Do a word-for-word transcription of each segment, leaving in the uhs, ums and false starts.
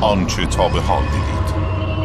آنچه تا به حال دیدید.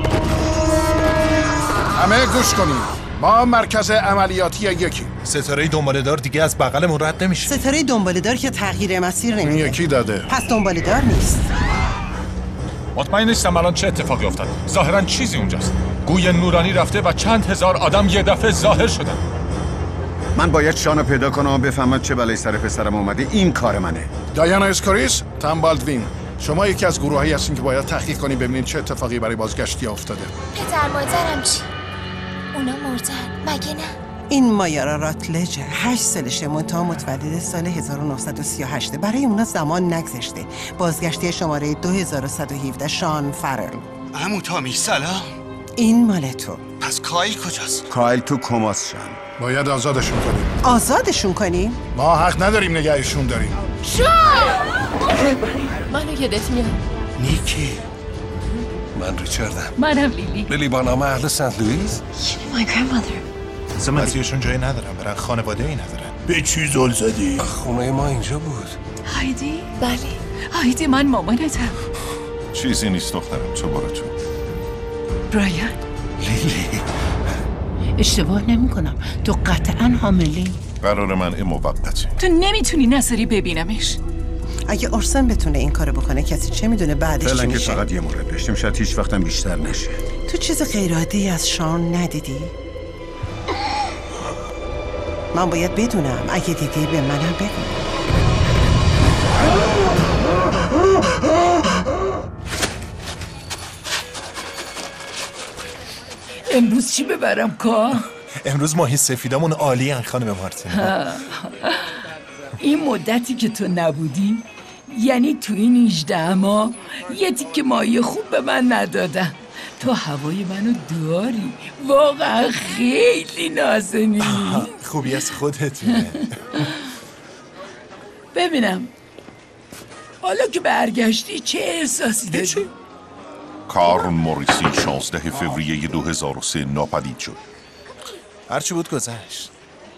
همه گوش کنید. ما مرکز عملیاتی یکی. ستاره دنباله‌دار دیگه از بغلمون رد نمیشه. ستاره دنباله‌دار که تغییر مسیر نمیده. این یکی داده. پس دنباله‌دار نیست. مطمئن نیستم الان چه اتفاقی افتاد. ظاهرا چیزی اونجاست. گوی نورانی رفته و چند هزار آدم یه دفعه ظاهر شدن. من باید شانو پیدا کنم و بفهمم چه بلایی سر پسرم اومده. این کار منه. دایانا اسکوریس، تام بالدوین، شما یکی از گروهایی هستین که باید تحقیق کنید ببینید چه اتفاقی برای بازگشتی افتاده. پدر مادرم چی؟ اونا مردن مگه نه؟ این مایارا راتلجه. هشت سالشه، منتها متولد سال هزار و نهصد و سی و هشت. برای اونا زمان نگذشته. بازگشتی شماره دو هزار و صد و هفده شان فرل. عمو تامی سلام. این مال تو. پس کایل کجاست؟ کایل تو کماس شن. باید آزادشون کنیم. آزادشون کنیم؟ ما حق نداریم نگهشون داریم. شان! منو یادت میاد. نیکی. من ریچاردم. منم لیلی. لیلی با نام اهل سنت لوئیس. My grandmother. زمانیشون جایی ندارن، برن خانواده ای ندارن. به چی زل زدی؟ خونه ما اینجا بود. هایدی؟ بله. هایدی من مامانتم. چیزی نیست دخترم، تو برو تو. برایان. لیلی. اشتباه نمی کنم. تو قطعا حاملی. قرار من این موقتی. تو نمیتونی نظری ببینمش. اگه اورسن بتونه این کارو بکنه کسی چه میدونه بعدش چی فعلا که میشه؟ فقط یه مورد داشتیم، شاید هیچ وقتم بیشتر نشه. تو چیز غیرعادی از شان ندیدی؟ من باید بدونم. اگه دیدی به منم بگو. امروز چی ببرم کار؟ امروز ماهی سفیدامون عالی ان خانم مارتین. این مدتی که تو نبودی، یعنی تو این هجده ماه یه تیکه ماهی خوب به من ندادن. تو هوای منو داری. واقعا خیلی نازنینی. خوبی از خودتونه. ببینم حالا که برگشتی چه احساسی داری؟ کارل موریسی شانزده فوریه دو هزار و سه ناپدید شد. هرچی بود گذشت.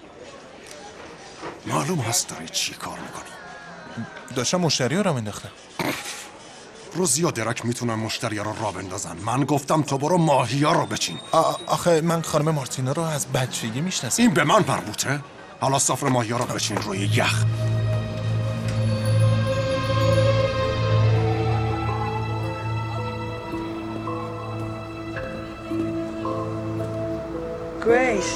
معلوم هست داری چی کار میکنی؟ داشتم مشتری ها را مینداختم. روزی و درک میتونن مشتری ها رو را بندازن. من گفتم تو برو ماهی ها رو بچین. آخه من خانم مارتینا رو از بچگی میشناسم. این به من مربوطه؟ حالا سفره ماهی ها رو بچین روی یخ. Grace.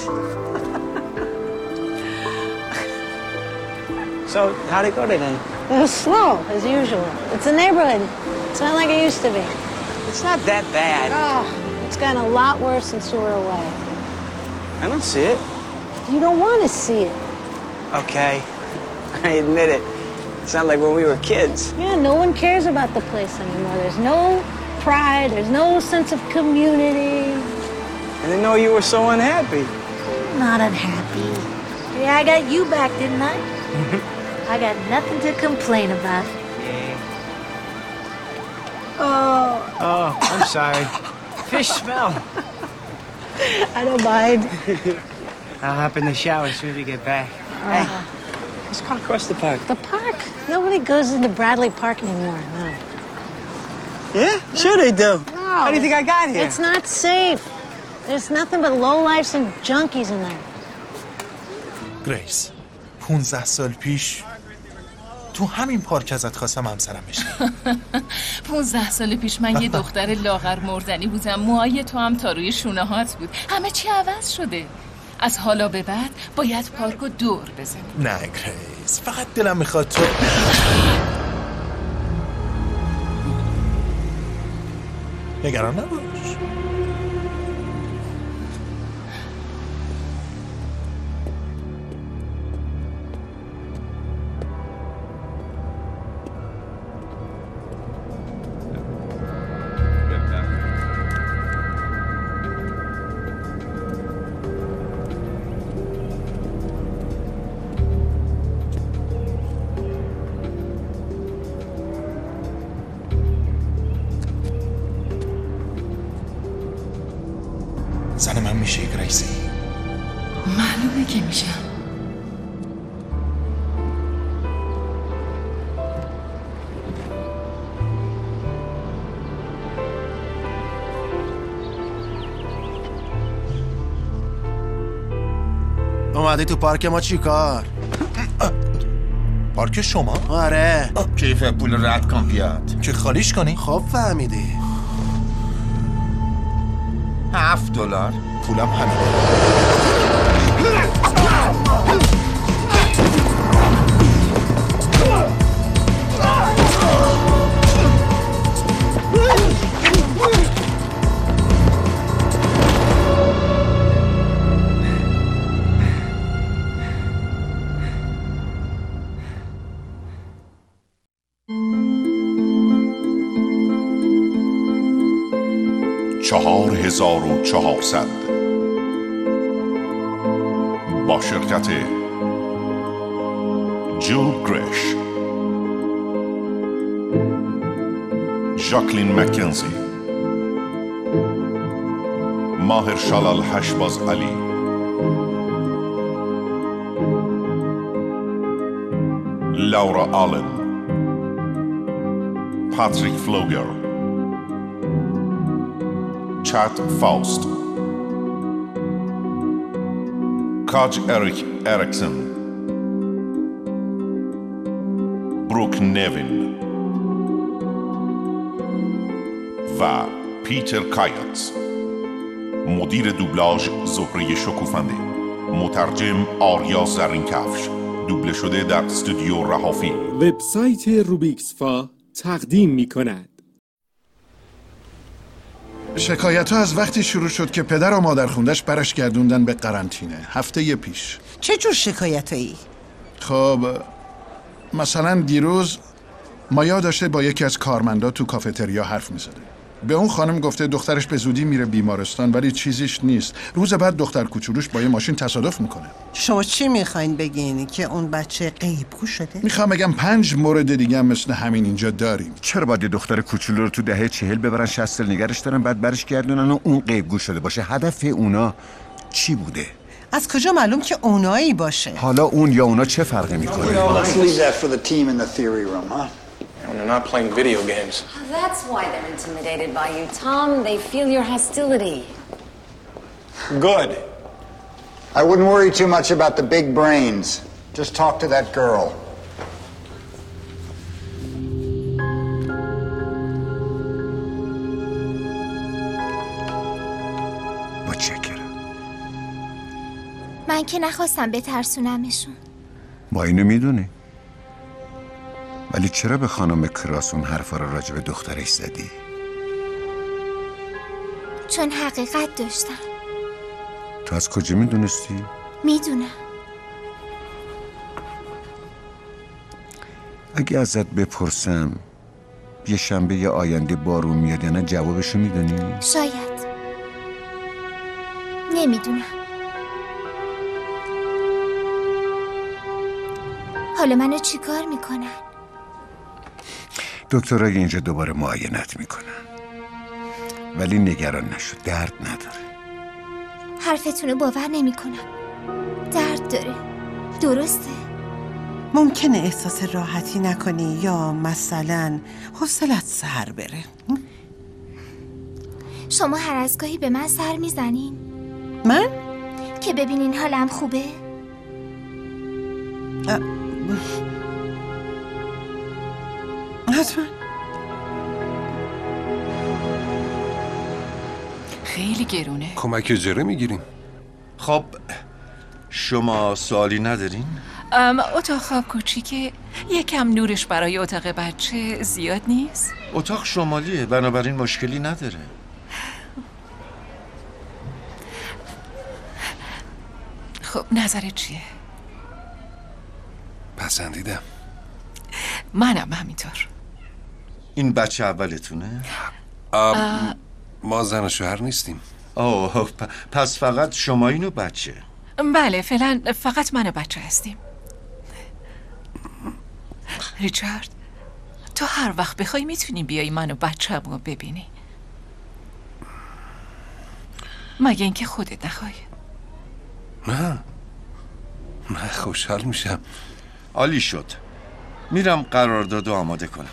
So, how'd it go today? It was slow, as usual. It's a neighborhood. It's not like it used to be. It's not that bad. Oh, it's gotten a lot worse since you were away. I don't see it. You don't want to see it. Okay, I admit it. It's not like when we were kids. Yeah, no one cares about the place anymore. There's no pride. There's no sense of community. I didn't know you were so unhappy. I'm not unhappy. Yeah, I got you back, didn't I? I got nothing to complain about. Yeah. Oh. Oh, I'm sorry. Fish smell. I don't mind. I'll hop in the shower as soon as we get back. Uh, hey, let's go across the park. The park? Nobody goes into Bradley Park anymore, no. Yeah? Sure they do. No. How do you think I got here? It's not safe. There's nothing but lowlifes and junkies in there. گریس، پونزده سال پیش تو همین پارک ازت خواستم همسرم بشی. پونزده سال پیش من یه دختر لاغر مردنی بودم. موهای تو هم تا روی شونه هات بود. همه چی عوض شده. از حالا به بعد باید پارکو دور بزنی. نه گریس، فقط دلم میخواد تو نگران نباش. زن من میشه گریسی؟ معلومه که میشم. اومدی تو پارک ما چی کار؟ پارک شما؟ آره. کیف پول رد کن بیاد که خالیش کنی؟ خب فهمیدی. هفت دلار پولم همین. چهار هزار و چهارصد با شرکت جول گرش، ژاکلین مکنزی، ماهر شلال هشباز علی، لورا آلن، پاتریک فلوگر، چاد فاوست، کاج اریک اریکسن، بروک نوین و پیتر کایتز. مدیر دوبلاژ زهره شکوفنده، مترجم آریا زرینکفش، دوبله شده در استودیو رهافی. وبسایت روبیکسفا تقدیم می کند. شکایت ها از وقتی شروع شد که پدر و مادر خوندش برش گردوندن به قرنطینه هفته یه پیش. چه جور شکایت هایی؟ خب مثلا دیروز مایا داشته با یکی از کارمندا تو کافتریا حرف میزده. به اون خانم گفته دخترش به زودی میره بیمارستان ولی چیزیش نیست. روز بعد دختر کوچولوش با یه ماشین تصادف میکنه. شما چی میخواین بگین؟ که اون بچه غیبگو شده؟ میخوام بگم پنج مورد دیگه هم مثل همین اینجا داریم. چرا باید دختر کوچولو رو تو دهه چهل ببرن شصت سال نگرش دارن بعد برش گردونن و اون غیبگو شده باشه؟ هدف اونا چی بوده؟ از کجا معلوم که اونایی باشه؟ حالا اون یا اونا چه فرقی میکنه؟ Let's leave that for the team in the theory room, huh? When they're not playing video games. That's why they're intimidated by you, Tom. They feel your hostility. Good. I wouldn't worry too much about the big brains. Just talk to that girl. متشکرم. من که نخواستم بترسونمشون. با اینو میدونی؟ ولی چرا به خانم کراس اون حرفا رو راجع به دخترش زدی؟ چون حقیقت داشتم. تو از کجا میدونستی؟ میدونم. اگه ازت بپرسم یه شنبه یه آینده بارون میاد یا نه جوابشو میدونی؟ شاید. نمیدونم. حالا منو چیکار میکنن؟ دکترای اینجا دوباره معاینت میکنن ولی نگران نشو، درد نداره. حرفتونو باور نمیکنم. درد داره. درسته؟ ممکنه احساس راحتی نکنی یا مثلا حوصلت سر بره. شما هر از گاهی به من سر میزنین؟ من؟ که ببینین حالم خوبه؟ حتما. خیلی گرونه. کمک اجاره میگیریم. خب شما سوالی ندارین؟ ام اتاق خواب کوچیکه، یکم نورش برای اتاق بچه زیاد نیست؟ اتاق شمالیه بنابراین مشکلی نداره. خب نظرت چیه؟ پسندیدم. منم همینطور. این بچه اولتونه؟ آم ما زن و شوهر نیستیم. اوه پس فقط شما اینو بچه؟ بله فعلا فقط من و بچه هستیم. ریچارد تو هر وقت بخوای میتونی بیای من و بچه همو ببینی، مگه اینکه خودت نخوای. نه من خوشحال میشم. عالی شد. میرم قراردادو آماده کنم.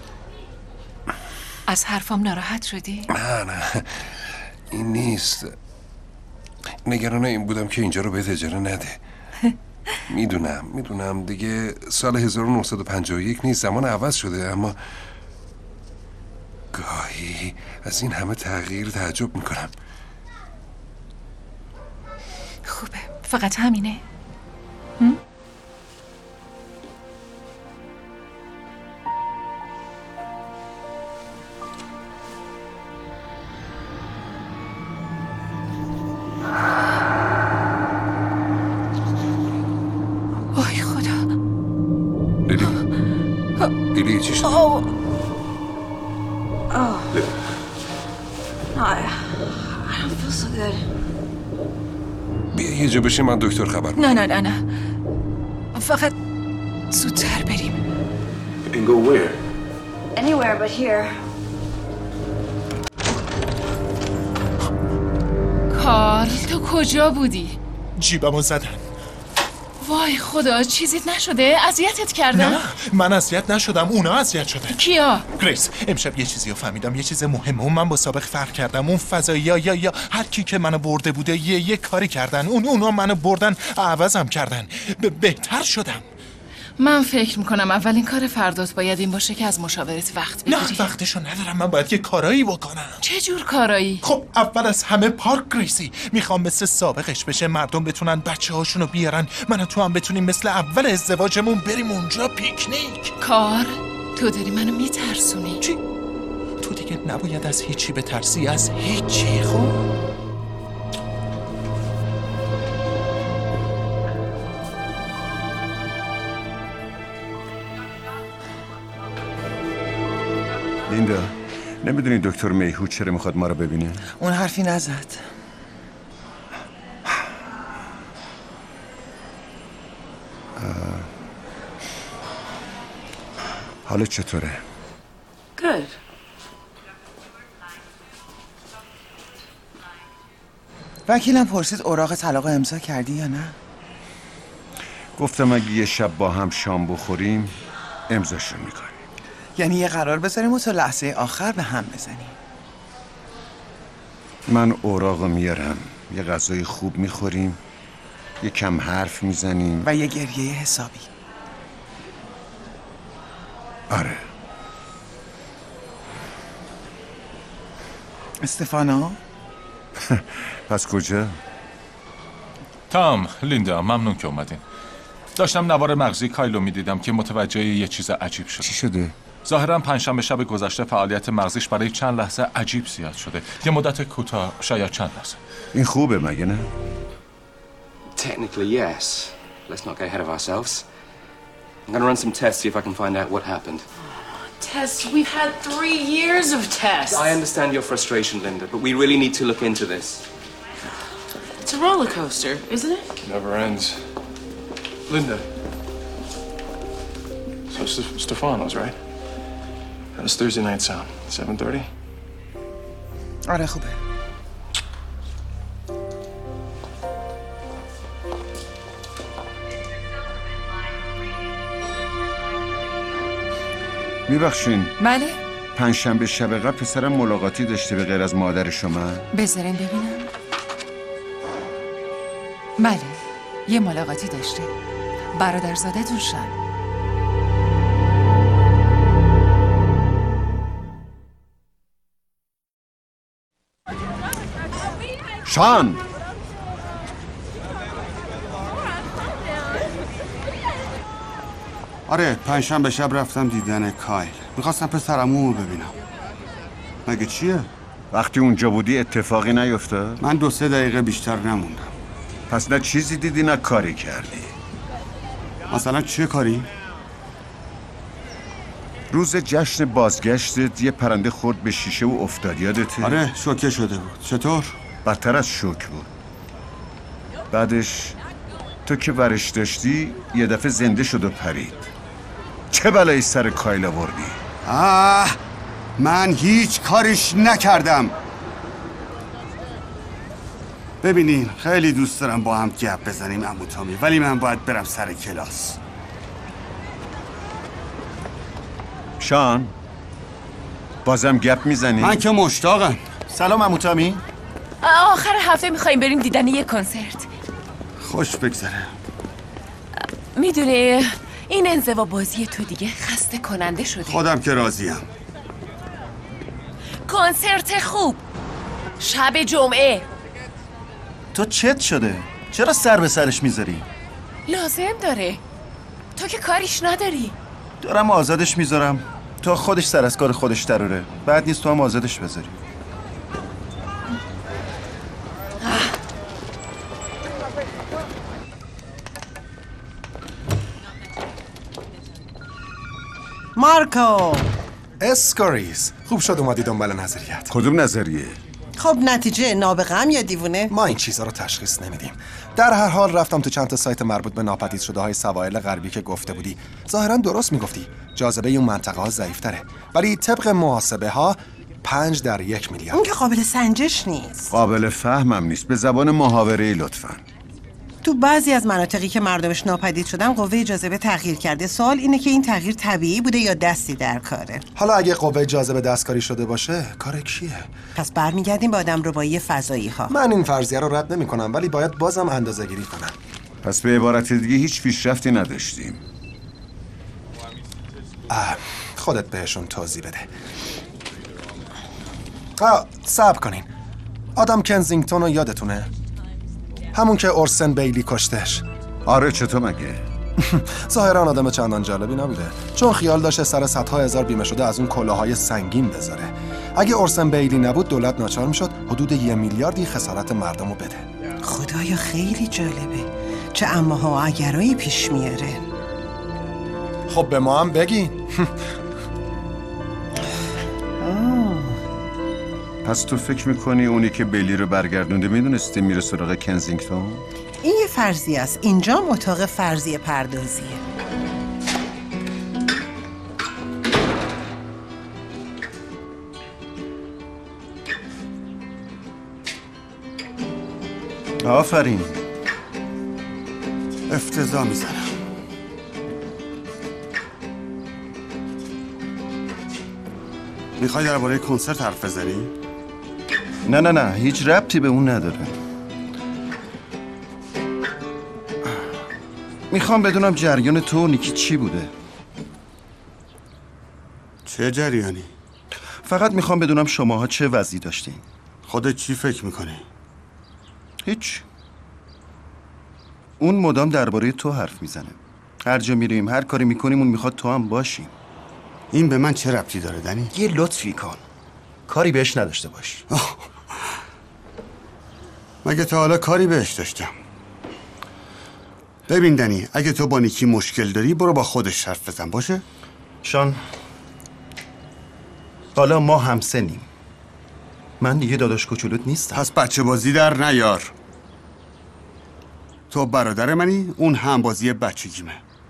از حرفم ناراحت شدی؟ نه نه این نیست. نگران این بودم که اینجا رو بهت اجاره نده. میدونم میدونم دیگه سال هزار و نهصد و پنجاه و یک نیست، زمان عوض شده، اما گاهی از این همه تغییر تعجب میکنم. خوبه، فقط همینه. هم؟ وای خدا. لیلی لیلی چی شد؟ Oh. Oh. لیلی. No, I, I don't feel so good. بیا یه جا بشین، من دکتر خبر نه نه نه نه فقط زودتر بریم. And go where? Anywhere but here. کارل تو کجا بودی؟ جیبمو زدن. وای خدا، چیزیت نشده؟ اذیتت کردن؟ نه من اذیت نشدم، اونا اذیت شدن. کیا؟ گریس، امشب یه چیزی رو فهمیدم، یه چیز مهمه. اون من با سابق فرق کردم. اون فضایی یا یا یا هر کی که منو برده بوده یه یه کاری کردن. اون اونا منو بردن عوضم کردن. ب- بهتر شدم. من فکر میکنم اولین کار فردات باید این باشه که از مشاورت وقت بگیری. نه وقتشو ندارم، من باید یه کارایی بکنم. چه جور کارایی؟ خب اول از همه پارک گریسی. میخوام مثل سابقش بشه، مردم بتونن بچه هاشونو بیارن، من تو هم بتونیم مثل اول ازدواجمون بریم اونجا پیکنیک. کار؟ تو داری منو میترسونی. چی؟ تو دیگه نباید از هیچی بترسی، از هیچی. خب لیندا، نمیدونی دکتر میهود چرا میخواد ما رو ببینه؟ اون حرفی نزد. حالت چطوره؟ Good. وکیلم پرسید اوراق طلاق امضا کردی یا نه؟ گفتم اگه یه شب با هم شام بخوریم امضاشو میکنیم. یعنی یه قرار بذاریم و تا لحظه آخر به هم بزنیم. من اوراقو میارم، یه غذای خوب میخوریم، یه کم حرف میزنیم و یه گریه حسابی. آره. استفانو؟ پس کجا؟ تام، لیندا، ممنون که اومدین. داشتم نوار مغزی کایلو میدیدم که متوجه یه چیز عجیب شد. چی شده؟ ظاهرا پنجشنبه شب گذشته فعالیت مغزیش برای چند لحظه عجیب زیاد شده. یه مدت کوتاه، شاید چند لحظه. این خوبه مگه نه؟ Technically, yes. Let's not get ahead of ourselves. I'm gonna run some tests, see if I can find out what happened. Tests? We've had three years of tests. I understand your frustration, Linda, but we really need to look into this. It's a roller coaster, isn't it? Never ends. Linda. So St- Stefano's, right? How's Thursday night sound? seven thirty? آره خوبه. میبخشین. بله؟ پنجشنبه شب قبل پسرم ملاقاتی داشته به غیر از مادر شما؟ بذارین ببینم. بله، یه ملاقاتی داشته. برادرزادتون شن. شان! آره، پنجشنبه شب رفتم دیدن کایل. میخواستم پسرمو ببینم. مگه چیه؟ وقتی اونجا بودی اتفاقی نیفتاد؟ من دو سه دقیقه بیشتر نموندم. پس نه چیزی دیدی نه کاری کردی. مثلا چه کاری؟ روز جشن بازگشتت یه پرنده خورد به شیشه و افتاد، یادته؟ آره، شوکه شده بود. چطور؟ بدتر از شوک بود. بعدش تو که ورش داشتی یه دفعه زنده شد و پرید. چه بلایی سر کایل آوردی؟ آه، من هیچ کارش نکردم. ببینین، خیلی دوست دارم با هم گپ بزنیم عمو تامی، ولی من باید برم سر کلاس. شان، بازم گپ میزنی؟ من که مشتاقم. سلام عمو تامی. آخر هفته میخوایم بریم دیدن یه کنسرت. خوش بگذره. میدونه این انزوا بازی تو دیگه خسته کننده شده. خودم که راضیم. کنسرت خوب شب جمعه. تو چت شده؟ چرا سر به سرش میذاری؟ لازم داره، تو که کاریش نداری. دارم آزادش میذارم تا خودش سر از کار خودش دراره. بعد نیست تو هم آزادش بذاری. مارکو اسکاریز، خوب شد اومدی دنبال نظریت. کدوم نظریه؟ خب نتیجه نابغه‌ام یا دیوونه؟ ما این چیزها رو تشخیص نمیدیم. در هر حال رفتم تو چند تا سایت مربوط به ناپدید شده های سواحل غربی که گفته بودی. ظاهرا درست میگفتی. جاذبه اون منطقه ها ضعیف‌تره. ولی طبق محاسبه ها پنج در یک میلیارد. اون که قابل سنجش نیست. قابل فهمم نیست. به زبان محاوره‌ای لطفاً. تو بعضی از مناطقی که مردمش ناپدید شدن قوه جاذبه تغییر کرده. سوال اینه که این تغییر طبیعی بوده یا دستی در کاره. حالا اگه قوه جاذبه دستکاری شده باشه کار کیه؟ پس برمیگردیم به آدمربایی فضایی ها. من این فرضیه رو رد نمی کنم ولی باید بازم اندازه گیری کنم. پس به عبارت دیگه هیچ پیشرفتی نداشتیم. آه، خودت بهشون توضیح بده. آه، صبر کنین. آدم کنزینگتون رو یادتونه؟ همون که اورسن بیلی کشتش. آره چطور مگه؟ ظاهرا آدم چندان جالبی نبوده، چون خیال داشته سر صدها هزار بیمه شده از اون کلاهای سنگین بذاره. اگه اورسن بیلی نبود دولت ناچار میشد حدود یه میلیاردی خسارت مردم رو بده. خدایا خیلی جالبه. چه اماها و اگرایی پیش میاره. خب به ما هم بگین. پس تو فکر میکنی اونی که بیلی رو برگردونده میدونسته میره سراغ کنزینگتون؟ این یه فرضیه است. اینجا اتاق فرضیه پردازیه. آفرین. افتضاح میزنم. میخوای درباره کنسرت حرف بزنی؟ نه نه نه هیچ ربطی به اون نداره. میخوام بدونم جریان تو و نیکی چی بوده. چه جریانی؟ فقط میخوام بدونم شماها چه وضعی داشتین. خودت چی فکر میکنی؟ هیچ. اون مدام درباره تو حرف میزنه. هر جا میریم هر کاری میکنیم اون میخواد تو هم باشیم. این به من چه ربطی داره دنی؟ یه لطفی کن. کاری بهش نداشته باش. مگه تا حالا کاری بهش داشتم؟ ببین دنی، اگه تو با نیکی مشکل داری برو با خودش حرف بزن. باشه؟ شان، حالا ما همسنیم. من دیگه داداش کوچولوت نیستم. پس بچه بازی در نیار. تو برادر منی، اون هم بازی بچگیمه.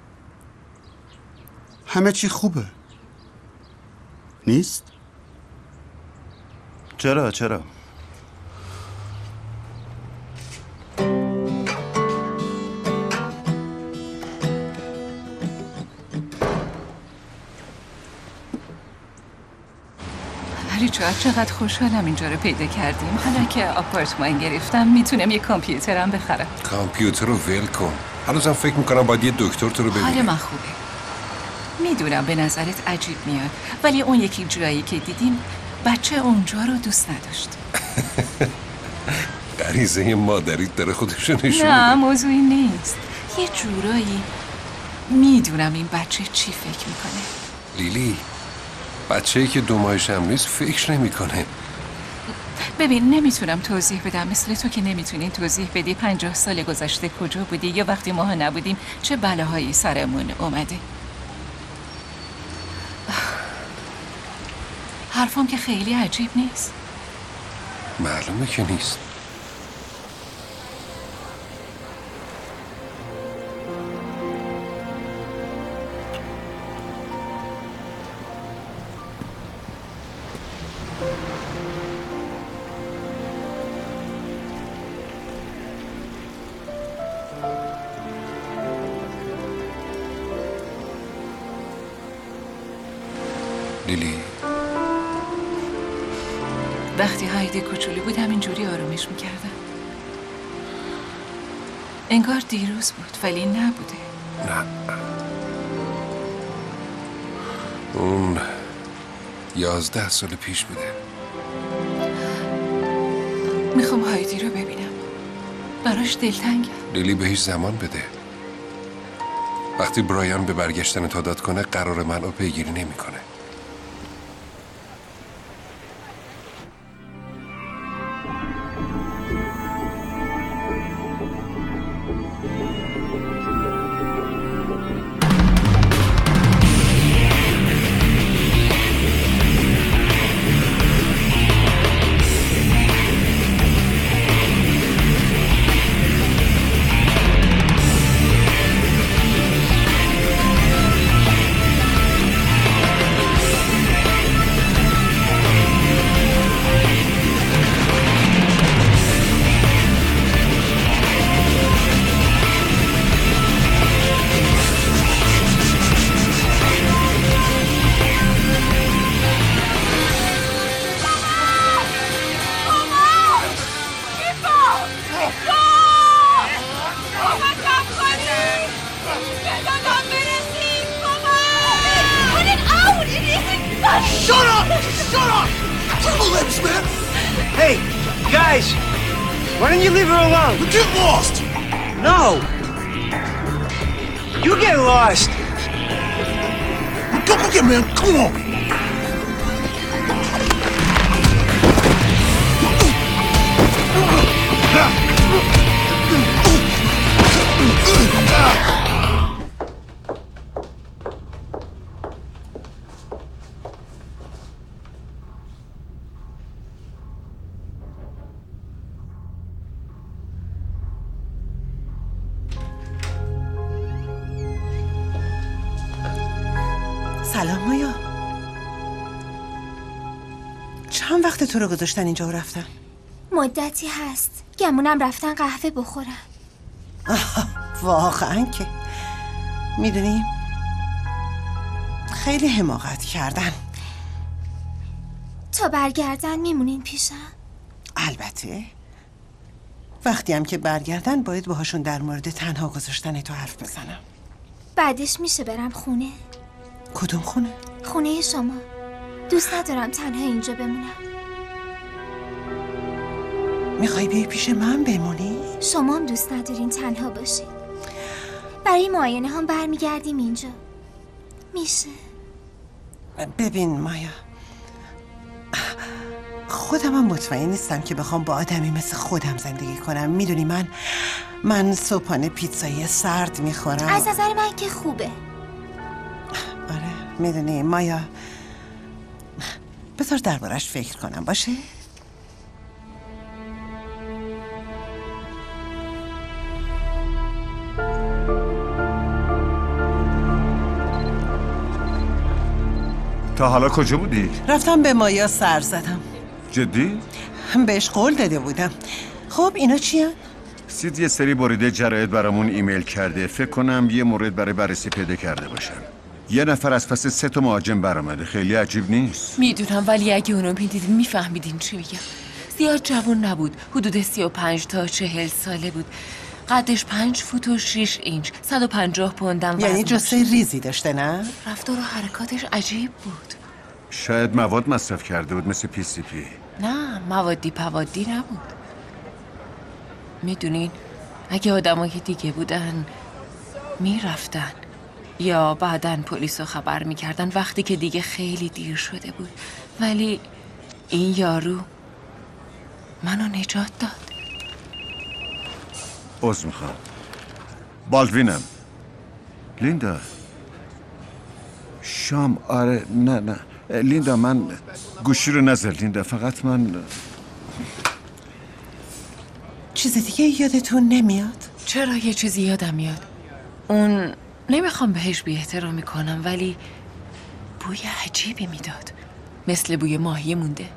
همه چی خوبه نیست؟ چرا چرا؟ ریچارد چقدر خوشحالم اینجا رو پیدا کردیم. حالا که آپارتمان گرفتم میتونم یه کامپیوترم بخرم. کامپیوتر رو ول کن. هنوزم فکر میکنم باید یه دکتر تو رو ببینم. حال من خوبه. میدونم به نظرت عجیب میاد ولی اون یکی جایی که دیدیم بچه اونجا رو دوست نداشت. غریزه مادریت داره خودشو نشون میده. نه موضوعی نیست. یه جورایی میدونم این بچه چی فکر میکنه. لیلی، بچه‌ای که دو ماهش هم نیست فکر نمیکنه. ببین نمیتونم توضیح بدم مثل تو که نمیتونین توضیح بدی پنجاه سال گذشته کجا بودی یا وقتی ما نبودیم چه بلاهایی سرمون اومده. حرفم که خیلی عجیب نیست. معلومه که نیست. لیلی، وقتی هایدی کوچولو بود همینجوری آرومش میکردم. انگار دیروز بود ولی نبوده. نه اون یازده سال پیش بوده. میخوام هایدی رو ببینم. براش دلتنگم. لیلی بهش زمان بده. وقتی برایان به برگشتن تو داد کنه قرار من رو پیگیری نمیکنه. Shut up! Shut up! Turtle lips, man! Hey, guys! Why don't you leave her alone? We get lost! No! You get lost! Go, go get, man! Come on! سلام مایا. چند وقت تو رو گذاشتن اینجا و رفتن؟ مدتی هست. گمونم رفتن قهوه بخورن. واقعا که میدونی خیلی حماقت کردن. تا برگردن میمونین پیشم؟ البته وقتی هم که برگردن باید باهاشون در مورد تنها گذاشتن تو حرف بزنم. بعدش میشه برم خونه؟ کدوم خونه؟ خونه شما. دوست ندارم تنها اینجا بمونم. میخوای بیای پیش من بمونی؟ شما هم دوست ندارین تنها باشین. برای معاینه هم برمیگردیم اینجا. میشه؟ ببین مایا، خودم هم مطمئن نیستم که بخوام با آدمی مثل خودم زندگی کنم. میدونی من من صبحانه پیتزایی سرد میخورم. از نظر من که خوبه. آره میدونی مایا، بذار دربارش فکر کنم باشه؟ تا حالا کجا بودی؟ رفتم به مایا سر زدم. جدی؟ بهش قول داده بودم. خب اینا چیه؟ سید یه سری بریده جراید برامون ایمیل کرده. فکر کنم یه مورد برای بررسی پیدا کرده باشن. یه نفر از پس سه تا مهاجم برآمده. خیلی عجیب نیست. میدونم ولی اگه اونو میدیدین میفهمیدین چی میگم. زیاد جوان نبود. حدود سی و پنج تا چهل ساله بود. قدش پنج فوت و شیش اینچ. صد و پنجاه پوندم. یعنی جسه ریزی داشته نه؟ رفتار و حرکاتش عجیب بود. شاید مواد مصرف کرده بود مثل پی سی پی. نه موادی پوادی نبود. میدونین اگه آدمای دیگه بودن میرفتن یا بعدن پلیس رو خبر میکردن وقتی که دیگه خیلی دیر شده بود، ولی این یارو منو نجات داد. عذر میخوام. بالدوینم. لیندا. شام. آره نه نه لیندا من گوشی رو نزل. لیندا فقط من چیز دیگه یادتون نمیاد؟ چرا یه چیزی یادم میاد. اون نمیخوام بهش بی احترامی کنم ولی بوی عجیبی میداد، مثل بوی ماهی مونده.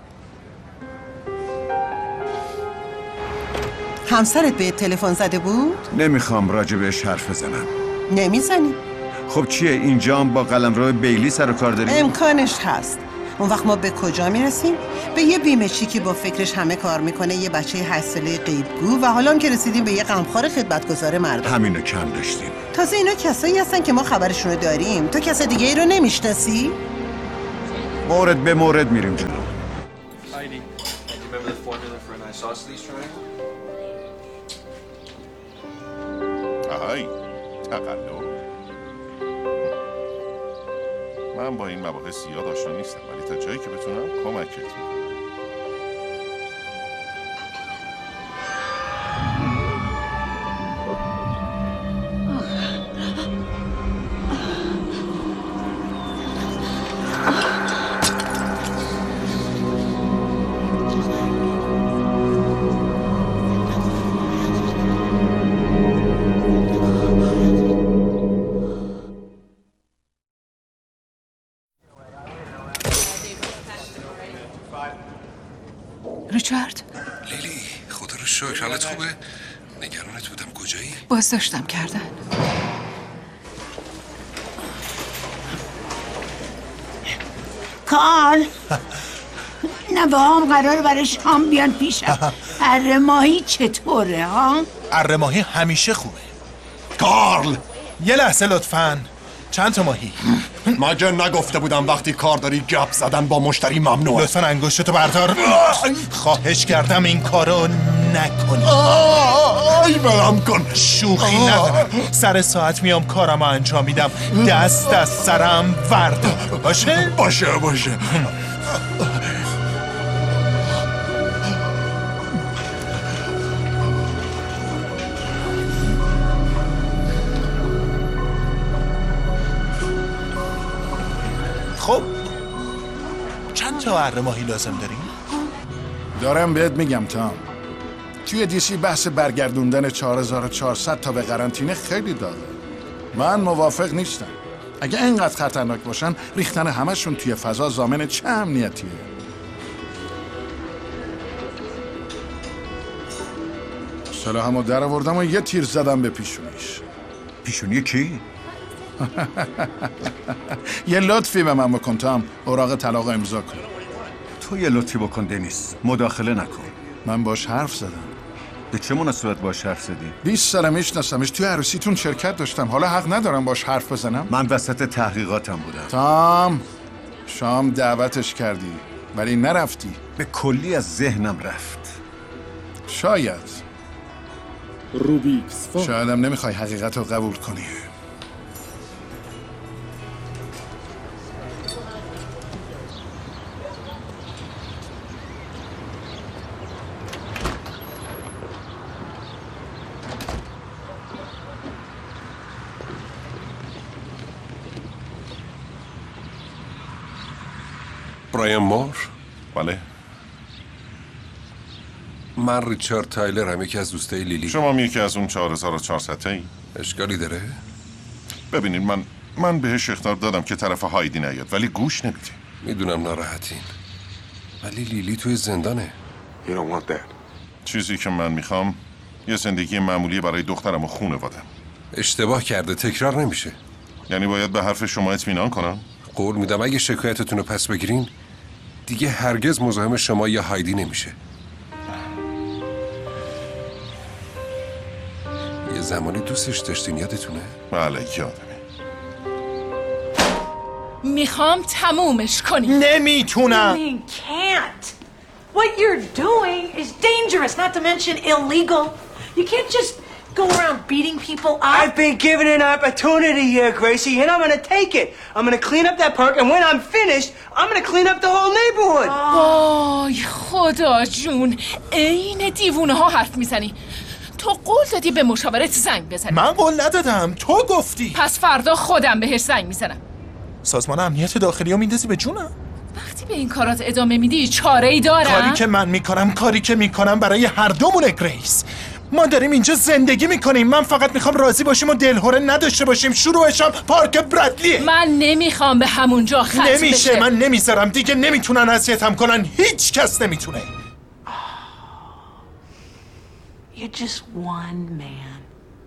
همسرت به تلفن زده بود؟ نمیخوام راجع بهش حرف بزنم. نمیزنی؟ خب چیه اینجا با قلمرو بیلی سر و کار داری؟ امکانش هست. اون وقت ما به کجا میرسیم؟ به یه بیمه چی که با فکرش همه کار میکنه، یه بچه هشت ساله غیبگو، و حالا هم که رسیدیم به یه غمخوار خدمتگزار مردم. همینو کم داشتیم. تازه اینا کسایی هستن که ما خبرشونو داریم. تو کس دیگه ای رو نمیشناسی؟ مورد به مورد میریم جلو. آهای تقلب. من با این مباحث زیاد آشنا نیستم، ولی تا جایی که بتونم کمکت میکنم. ریچارد، لیلی خدا رو شکر، حالت خوبه؟ نگرانت بودم. کجایی؟ بازداشتم کردن. کارل، نوه هم قرار برای شام بیان پیشم. اره ماهی چطوره ها؟ اره ماهی همیشه خوبه. کارل، یه لحظه لطفاً. چند تا ماهی؟ مگه نگفته بودم وقتی کار داری گپ زدن با مشتری ممنوعه؟ لطفاً انگشتتو بردار. خواهش کردم این کارو نکنی. آی برم کن. شوخی ندارم. سر ساعت میام کارمو انجام میدم. دست از سرم ورد. باشه؟ باشه باشه. خب چند تا اره ماهی لازم داریم؟ دارم بهت میگم تام، توی دیسی بحث برگردوندن چهار هزار و چهارصد تا به قرنطینه خیلی داغه. من موافق نیستم. اگه اینقدر خطرناک باشن ریختن همشون توی فضا ضامن چه امنیتیه؟ سلاحمو در آوردم و یه تیر زدم به پیشونیش. پیشونی کی؟ یه لطفی به من بکن تام، اوراق طلاق امضا کن. تو یه لطفی بکن دنیس، مداخله نکن. من باش حرف زدم. به چه مناسبت باش حرف زدی؟ بیست ساله میشناسمش، توی عروسیتون شرکت داشتم. حالا حق ندارم باش حرف بزنم؟ من وسط تحقیقاتم بودم. تام، شام دعوتش کردی ولی نرفتی. به کلی از ذهنم رفت. شاید روبیکس شایدم نمیخوای حقیقت رو قبول کنی. برایان مور؟ بله. من ریچارد تایلر هم، یکی از دوستای لیلی. شما هم یکی از اون چهار هزار و چهارصد تایی؟ اشکالی داره؟ ببینید من من بهش اخطار دادم که طرف هایدی نیاد ولی گوش نمیده. میدونم ناراحتین ولی لیلی توی زندانه. You don't want that. چیزی که من میخوام یه زندگی معمولی برای دخترم و خانواده‌ام. اشتباه کرده، تکرار نمیشه. یعنی باید به حرف شما اطمینان کنم؟ قول میدم اگه شکایتتون رو پس بگیرین دیگه هرگز مزاحم شما یا هایدی نمیشه. یه زمانی دوستش داشتین، یادتونه؟ بله یادمه. میخوام تمومش کنی. نمیتونم. You mean can't? What you're doing is dangerous, not to mention illegal. You can't just go around beating people up. I've been given an opportunity here, Gracie, and I'm gonna take it. I'm gonna clean up that park, and when I'm finished, I'm gonna clean up the whole neighborhood. وای خدا جون، این دیوونه ها حرف میزنی. تو قول دادی به مشاورت زنگ بزنی. من قول ندادم، تو گفتی. پس فردا خودم بهش زنگ میزنم. سازمان امنیت داخلی رو میندازی به جونم؟ وقتی به این کارات ادامه میدی چاره ای دارم؟ کاری که من میکنم کاری که میکنم برای هر دومونه گریس. ما داریم اینجا زندگی میکنیم. من فقط میخوام راضی باشیم و دلهوره نداشته باشیم. شروعشم پارک برادلیه. من نمیخوام به همونجا ختم بشه. نمیشه، من نمیذارم. دیگه نمیتونن اذیتم کنن. هیچ کس نمیتونه. You're just one man.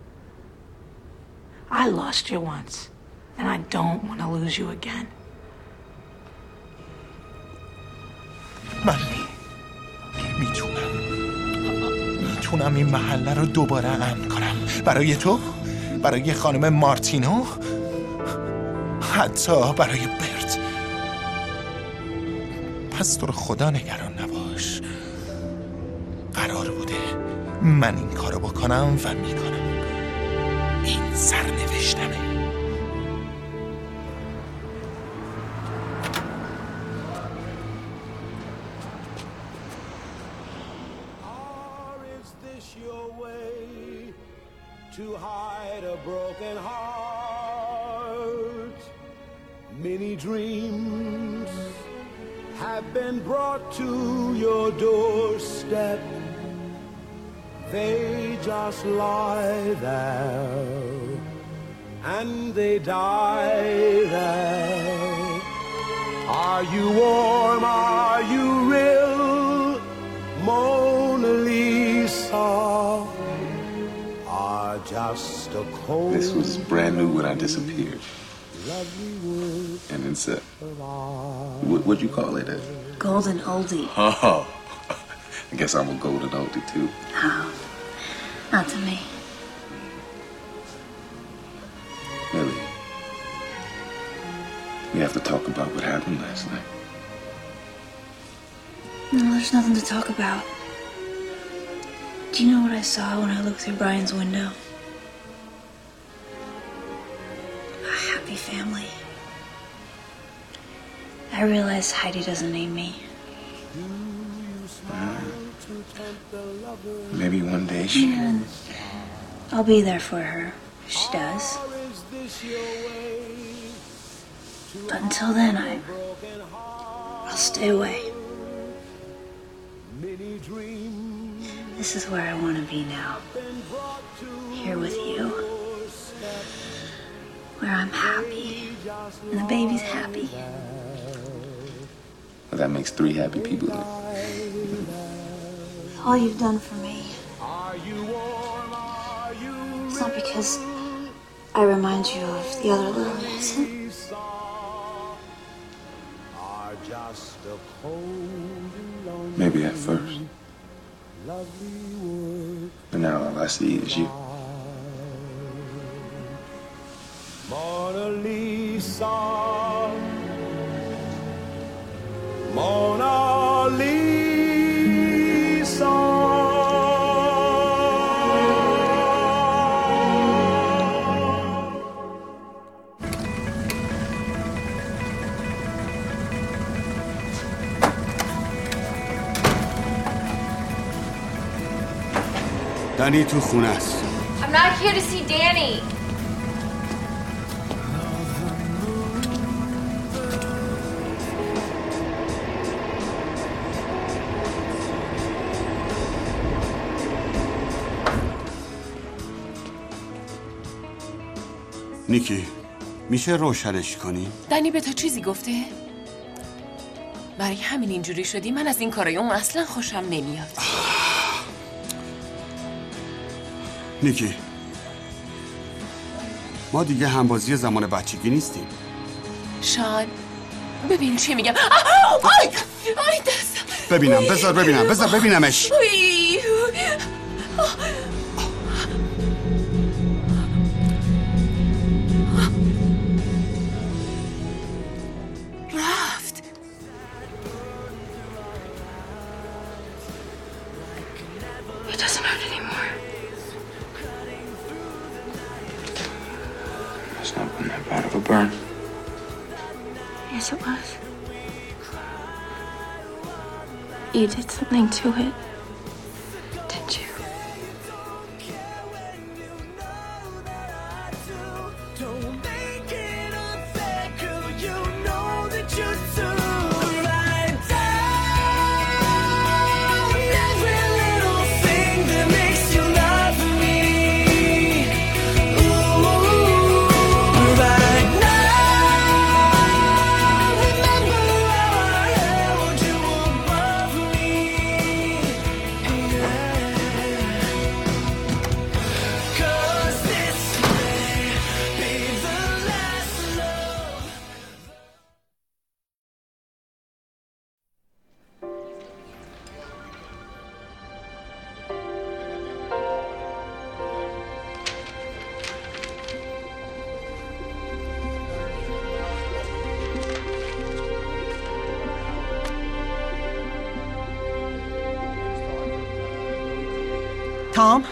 I lost you once, and I don't want to lose you again. من میتونم میتونم این محله رو دوباره امن کنم برای تو، برای خانم مارتینو، حتی برای برت. پس تو رو خدا نگران نباش. قرار بوده من این کارو بکنم و میکنم. این سرنوشتمه. To hide a broken heart. Many dreams have been brought to your doorstep. They just lie there and they die there. Are you warm? Are you real? Mona Lisa. Just a cold. This was brand new when I disappeared. And it's a, what, what'd you call it? A golden oldie. Oh, I guess I'm a golden oldie too. No, not to me. Millie, we have to talk about what happened last night. No, there's nothing to talk about. Do you know what I saw when I looked through Brian's window? A happy family. I realized Heidi doesn't need me. Uh, maybe one day she... And I'll be there for her. She does. But until then, I... I'll stay away. This is where I want to be now. Here with you. Where I'm happy. And the baby's happy. Well, that makes three happy people. All you've done for me. It's not because I remind you of the other little innocent. Maybe at first. But now all I see is you. Mona Lisa, Mona Lisa. دنی تو خونه است. I'm not here to see Danny. نیکی میشه روشنش کنی؟ دنی به تو چیزی گفته؟ برای همین اینجوری شدی؟ من از این کارای اون اصلا خوشم نمیاد. نیکی ما دیگه همبازی زمان بچگی نیستیم. شان ببین چی میگم. آی آی دستم. ببینم بذار ببینم بذار ببینمش. رفت. It doesn't hurt anymore. It's not been that bad of a burn. Yes, it was. You did something to it, didn't you? تام،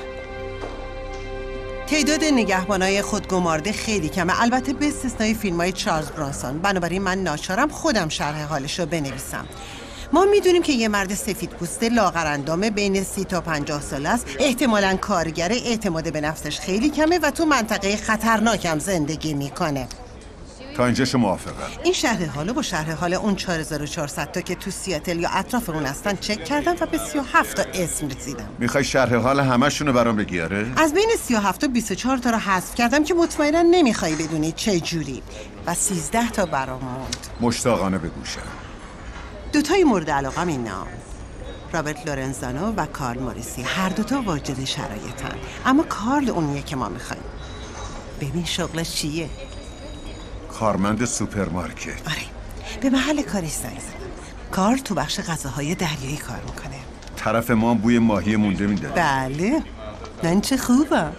تعداد نگهبانای خودگمارده خیلی کمه، البته به استثنای فیلم‌های چارلز برانسون. بنابراین من ناچارم خودم شرح حالش رو بنویسم. ما میدونیم که یه مرد سفید پوسته لاغرندامه، بین سی تا پنجاه ساله است، احتمالاً کارگره، اعتماد به نفسش خیلی کمه و تو منطقه خطرناکم زندگی میکنه. تا اینجاش موافقم. این شرح حالو با شرح حال اون چهار هزار و چهارصد تا که تو سیاتل یا اطراف اون هستن چک کردم و به سی و هفت تا اسم رسیدم. میخوای شرح حال همشونو برام بگی؟ آره؟ از بین سی و هفت تا بیست و چهار تا رو حذف کردم که مطمئنا نمیخوای بدونی چه جوری، و سیزده تا برام موند. مشتاقانه بگوشم. دوتای مورد علاقم اینا، رابرت لورنزانو و کارل موریسی، هر دوتا واجد شرایطن، اما کارل اونیه که ما میخوایم. ببین شغلش چیه؟ کارمند سوپرمارکت. آره، به محل کارش زنگ زدم. کارل تو بخش غذاهای دریایی کار میکنه. طرف ما بوی ماهی مونده میده. بله، من چه خوبم.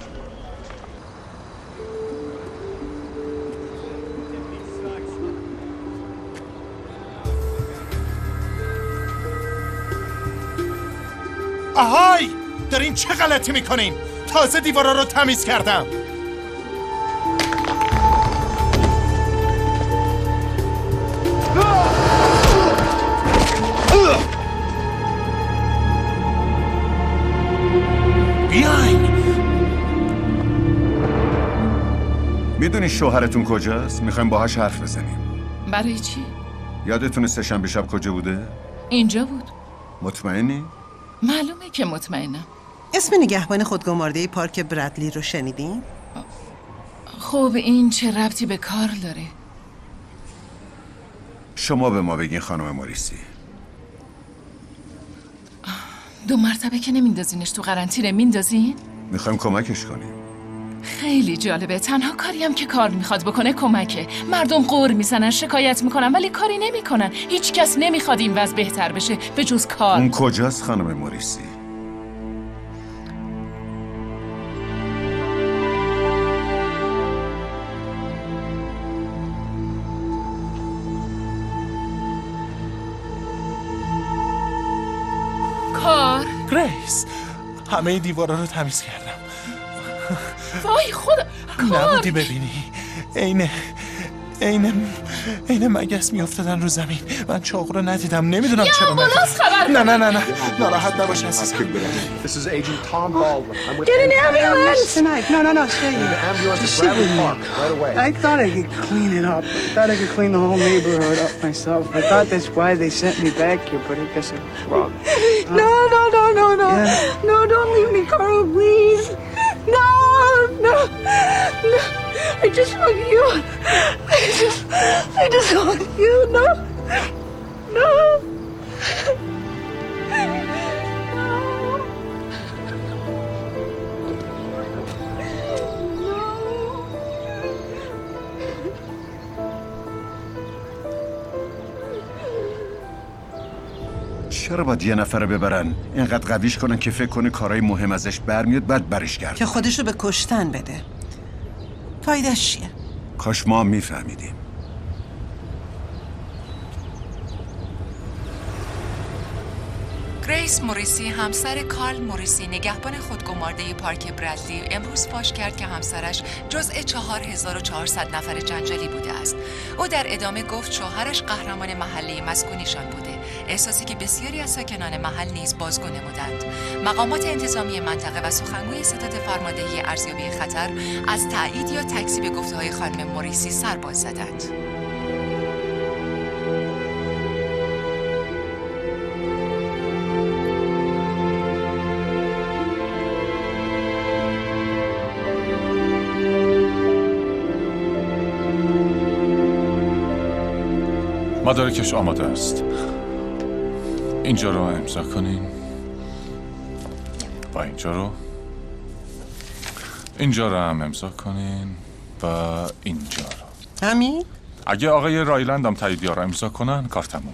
آهای! دارین چه غلطی میکنین؟ تازه دیوارا رو تمیز کردم. بیاین! میدونی شوهرتون کجاست؟ میخوایم باهاش حرف بزنیم. برای چی؟ یادتونه سه‌شنبه شب کجا بوده؟ اینجا بود. مطمئنی؟ معلومه که مطمئنم. اسم نگهبان خودگمارده پارک برادلی رو شنیدین؟ خب این چه ربطی به کار داره؟ شما به ما بگین خانم موریسی. دو مرتبه که نمیندازینش تو قرنطینه میندازین؟ میخوایم کمکش کنیم. خیلی جالبه. تنها کاری هم که کار میخواد بکنه کمکه. مردم غر میزنن، شکایت میکنن، ولی کاری نمیکنن. هیچ کس نمیخواد این وضع بهتر بشه به جز کار. اون کجاست خانم موریسی؟ کار؟ گریس، همه دیوارا رو تمیز کردم. وای خدا، کار نبودی ببینی؟ اینه اینه اینه مگس میافتادن رو زمین. من چاقو رو ندیدم، نمیدونم چرا ندیدم. نه نه نه نه ناراحت نباش عزیزم. This is Agent Tom Baldwin. I'm with Get an ambulance! tonight. No, no, no, stay here. The ambulance to Bradley Park right away. I thought I could clean it up. I thought I could clean the whole neighborhood up myself. I thought that's why they sent me back here, but I guess I was wrong. No, no, no, no, no. Yeah. No, don't leave me, Carl, please. No, no, no. I just want you. I just, I just want you. No, no. چرا باید یه نفر ببرن اینقدر قویش کنن که فکر کنه کارهای مهم ازش برمیاد بعد برش گردن که خودشو به کشتن بده؟ فایدهش چیه؟ کاش ما هم میفهمیدیم. گریس موریسی همسر کارل موریسی نگهبان خودگمارده پارک برادلی امروز فاش کرد که همسرش جزء چهار هزار و چهارصد نفر جنجالی بوده است. او در ادامه گفت شوهرش قهرمان محله مسکونیشان بوده، احساسی که بسیاری از ساکنان محل نیز بازگو نمودند. مقامات انتظامی منطقه و سخنگوی ستاد فرماندهی ارزیابی خطر از تایید یا تکذیب گفته‌های خانم موریسی سر باز زدند. مدارکش آماده است. اینجا رو امضا کنین و اینجا رو اینجا رو هم امضا کنین و اینجا رو. همین؟ اگه آقای رایلند هم تاییدیه رو امضا کنن کار تمومه.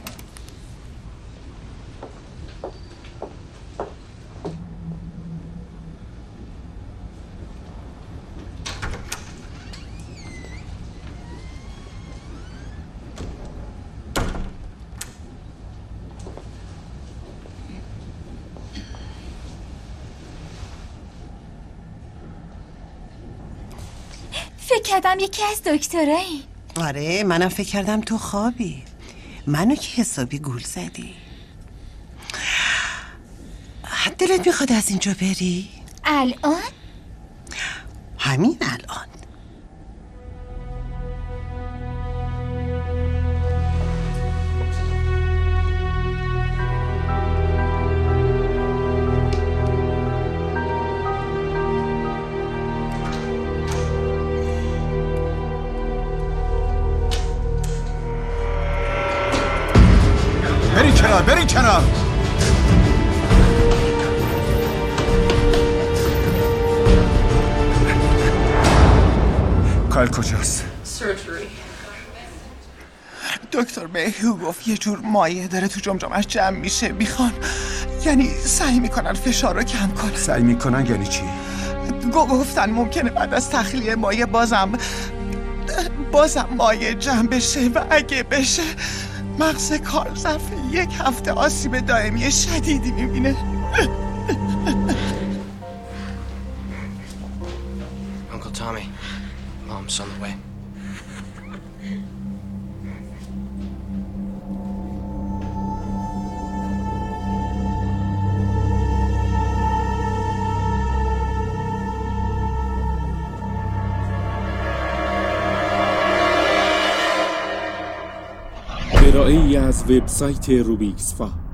میکردم یکی از دکترایی. آره منم فکر کردم تو خوابی. منو که حسابی گول زدی. دلت میخواد از اینجا بری؟ الان؟ همین الان. برین کنار برین کنار. کال کجاست؟ دکتر میهو گفت یه جور مایه داره تو جمجمش جمع میشه. میخوان یعنی سعی میکنن فشار رو کم کنن. سعی میکنن یعنی چی؟ گفتن ممکنه بعد از تخلیه مایه بازم بازم مایه جمع بشه و اگه بشه مغز کار ظرف یک هفته آسیب دائمی شدیدی میبینه. Uncle Tommy, Mom's on the way. ارائه‌ای از وبسایت روبیکسفا.